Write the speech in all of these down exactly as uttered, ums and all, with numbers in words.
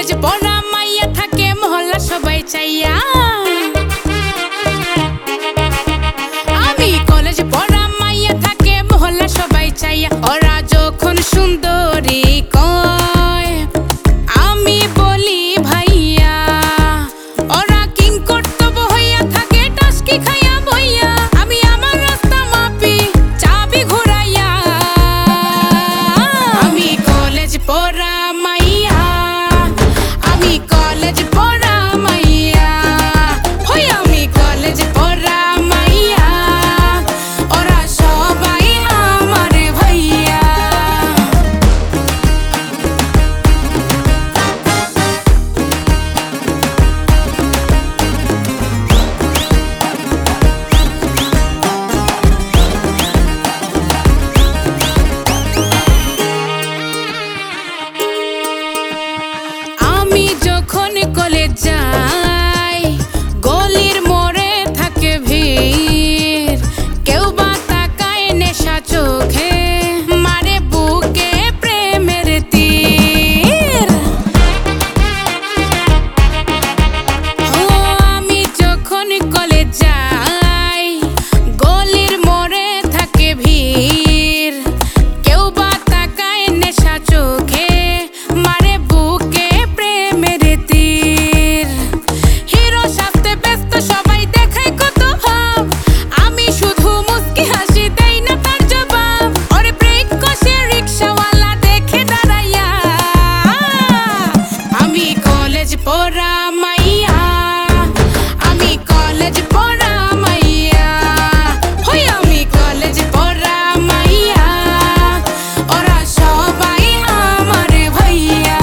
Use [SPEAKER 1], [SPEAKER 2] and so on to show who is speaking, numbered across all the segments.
[SPEAKER 1] College পড়া মাইয়া থাকে মহল্লা সবাই চাইয়া। আমি কলেজ পড়া মাইয়া থাকে মহল্লা সবাই চাইয়া। ওরা যখন সুন্দরী কয় আমি বলি ভাইয়া, ওরা কিং কর্তব্য হইয়া থাকে টাস্কি খাইয়া বইয়া। আমি আমার রাস্তা মাপি চাবি ঘুরাইয়া। আমি কলেজ পড়া মাইয়া, আমি কলেজ পড়া মাইয়া, হই আমি কলেজ পড়া মাইয়া। ওরা সবাই আমার ভাইয়া। আমি যখন কলেজ যাই গলির মোড়ে থাকে ভিড়, কেউ বা তাকায় নেশা চোখে মারে বুকে প্রেমের তীর। ও আমি যখন কলেজ যাই গলির মোড়ে থাকে ভিড়, কেউ বা তাকায় নেশা চোখে মারে বুকে প্রেমের তীর। হিরো সাজতে ব্যস্ত সবাই দেখায় কত ভাব, আমি শুধু মুস্কি হাসি দেই না তার জবাব। ওরে ব্রেক কষে রিকশাওয়ালা দেখে দাঁড়াইয়া। আমি কলেজ পড়া মাইয়া, আমি কলেজ পড়া মাইয়া, হই আমি কলেজ পড়া মাইয়া। ওরা সবাই আমার ভাইয়া।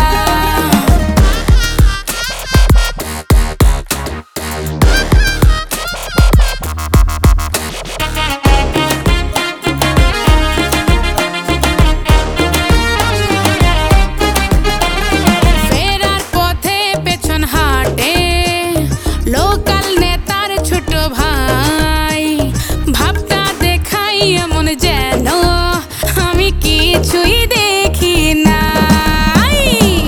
[SPEAKER 1] ফেরার পথে পেছন হাটে লোকাল নেতার ছোট ভাই, ভাবটা দেখাই এমন যেন আমি কিছুই দেখি নাই।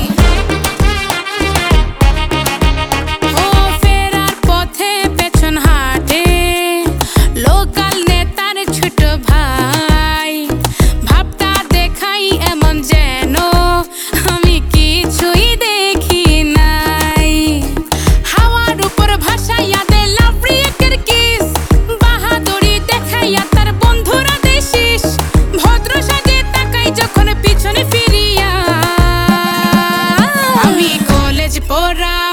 [SPEAKER 1] ও ফেরার পথে পেছন হাটে লোকাল নেতার ছোট ভাই, ভাবটা দেখাই এমন যেন আমি কিছুই দেখি নাই। হাওয়ার উপর ভাসাইয়া দে লাভরি একের কিস, বাহাদুরি দেখাইয়া তার বন্ধুরা দেশিস, ভদ্র সাজে তাকাই যখন পিছনে ফিরিয়া। আমি কলেজ পড়া